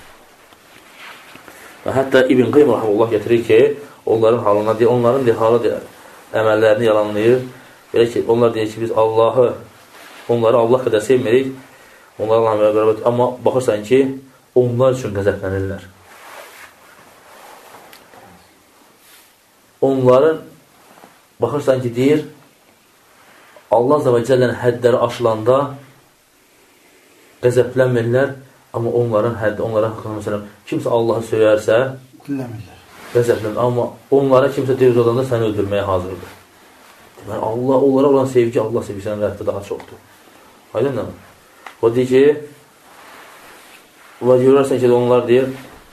A: Və hətta İbn Qeym Allah gətirir ki, onların halına deyir, onların deyir, halı deyir, əməllərini yalanlayır. Belə ki, onlar deyir ki, biz Allahı, onları Allah qədər sevmirik, onlar Allah'a bərabər, amma baxırsan ki, onlar üçün qəzəblənirlər. Onların, baxırsan ki, deyir, Allah Azza və Cəllənin həddləri aşılanda qəzəblənmirlər, amma onların həddi, onlara haqqında, məsələn, kimsə Allahı söyərsə, qəzəblənir, amma onlara kimsə dövz olanda səni öldürməyə hazırdır. Deməli, Allah, onlara olan sevgi, Allah sevgisindən rəhdə daha çoxdur. Aydın mı? O deyir ki, və görərsən ki, onlar deyir,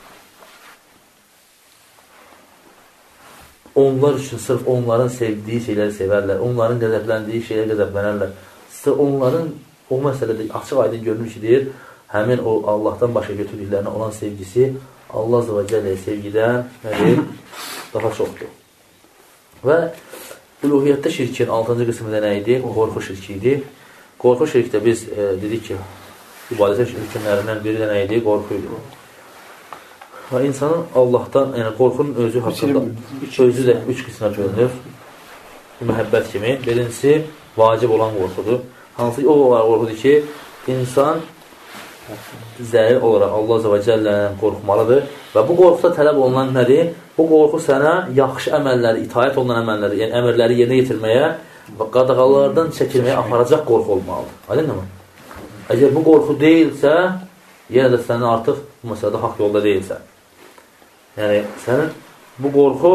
A: onlar üçün sırf onların sevdiyi şeyləri sevərlər, onların qəzəbləndiyi şeyləri qəzəblənərlər. Sırf onların o məsələdə açıq aydın görünür ki, deyir, həmin o Allahdan başqa götürdüklərinə olan sevgisi Allah Azza və Cəlləyə sevgidən nədir? Daha çoxdur. Və üluhiyyətdə şirkin altıncı qismində nə idi? Qorxu şirki idi. Qorxu şirkdə biz e, dedik ki, ibadət şirkinlərindən biri də nə idi? Qorxu idi. Və insanın Allahdan, yəni qorxunun özü haqqında, özü də üç qismə bölünür. Məhəbbət kimi. Birincisi, vacib olan qorxudur. Hansı ki, o qorxudur ki, insan zəhir olaraq Allah Azza və Cəllədən qorxmalıdır. Və bu qorxuda tələb olunan nədir? Bu qorxu sənə yaxşı əməlləri, itaət olunan əməlləri, yəni əmrləri yerinə yetirməyə və qadağalardan çəkilməyə aparacaq qorxu olmalıdır. Aydın mı? Əgər bu qorxu deyilsə, yenə də sənin artıq bu məsələdə haqq yolda deyilsən. Yəni, sənin bu qorxu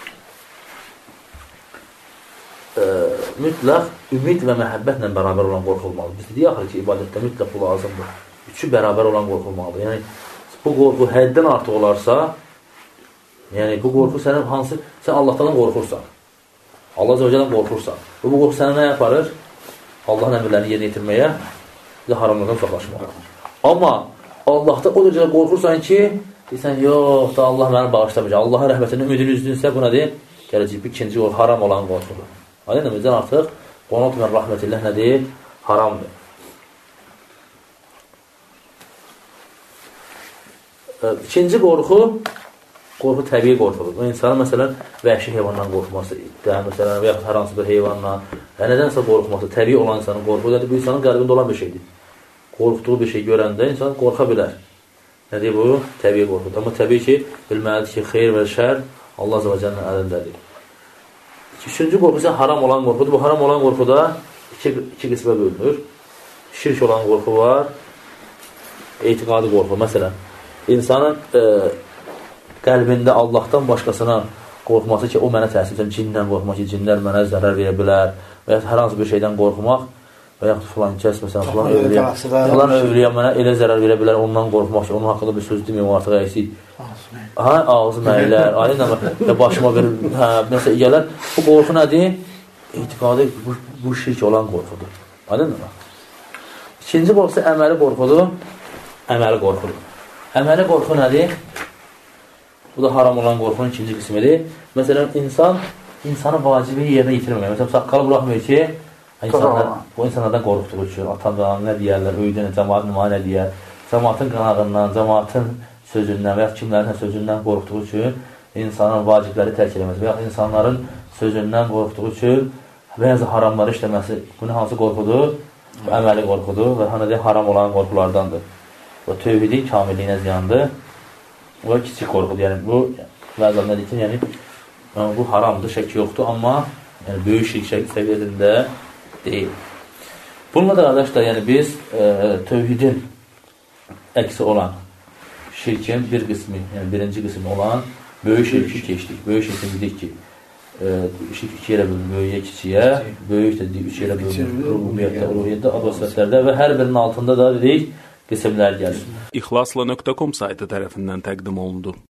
A: e, mütləq ümid və məhəbbətlə bərabər olan qorxu olmalıdır. Biz deyək axır ki, ibadətdə mütləq bu lazımdır. Üçü bərabər olan qorxu olmalıdır. Yəni, bu qorxu həddən artıq olarsa, yəni, bu qorxu sənin hansı, sən Allahdan qorxursan, Allah Azza və Cəllədən qorxursan, bu qorxu sənə nə yaparır? Allahın əmrlərini yerinə yetirməyə və haramlardan uzaqlaşmağa. Amma Allahda o dərəcədə qorxursan ki, deyirsən, yox da Allah məni bağışlamayacaq. Allahın rəhmətinin ümidini üzdünsə, bu nədir? Gələcək, bir ikinci qorxu, haram olan qorxudur. Aydın mı? Bizdən artıq qonaq və rəhmətilləh nədir? Haramdır. İkinci qorxu, qorxu təbii qorxudur. O insanın, məsələn, vəhşi heyvandan qorxması, məsələn, və yaxud hər hansı bir heyvandan, və nədənsə qorxması, təbii olan insanın qorxu, bu insanın qəlbində olan bir şeydir. Qorxduğu bir şey görəndə insan qorxa bilər. Nədir bu? Təbii qorxudur. Amma təbii ki, bilməlidir ki, xeyr və şər Allah Azza və Cəllənin əlindədir. Üçüncü qorxu isə haram olan qorxudur. Bu haram olan qorxuda iki, iki qismə bölünür. Şirk olan qorxu var, etiqadi qorxu. Məsələn, insanın e, qəlbində Allahdan başqasına qorxması ki, o mənə təsir edir, cindən qorxmaq ki, cinlər mənə zərər verə bilər və ya hər hansı bir şeydən qorxmaq və yaxud filan kəs, məsələn, filan övliyə, filan övliyə mənə elə zərər verə bilər, ondan qorxmaq ki, onun haqqında bir söz deməyim, artıq əksik. Ha, ağzı məyilər, aydın başıma bir, hə, nəsə gələr. Bu qorxu nədir? Etiqadı, bu, bu şirk olan qorxudur. Aydın mı? İkinci qorxusu əməli qorxudur. Əməli qorxudur. Əməli qorxu nədir? Bu da haram olan qorxunun ikinci qismidir. Məsələn, insan, insanın vacibi yerinə yetirməmək. Məsələn, saqqalı buraxmıyor ki, insanlar, bu insanlardan qorxduğu üçün, atandan nə deyərlər, öydünə, cəmaat nümayən nə deyər, cəmaatın qanağından, cəmaatın sözündən və ya kimlərin sözündən qorxduğu üçün insanın vacibləri tərk eləməsi və ya insanların sözündən qorxduğu üçün bəzi haramları işləməsi, bunu hansı qorxudur? Əməli qorxudur və hanı haram olan qorxulardandır. Və tövhidin kamilliyinə ziyandır və kiçik qorxudur. Yəni, bu, bəzən nə deyir ki, yəni, bu haramdır, şək yoxdur, amma yəni, böyük şirk səviyyəsində deyil. Bununla da qardaşlar, yəni biz e, tövhidin əksi olan şirkin bir qismi, yəni birinci qismi olan böyük şirki keçdik. Böyük şirkin dedik ki, e, şirk iki yerə bölünür, böyüyə, kiçiyə, böyük də dedik, üç yerə bölünür, rububiyyətdə, uluhiyyətdə, advasətlərdə və hər birinin altında da dedik, qismlər gəlir.
C: İxlasla nöqtə com saytı tərəfindən təqdim olundu.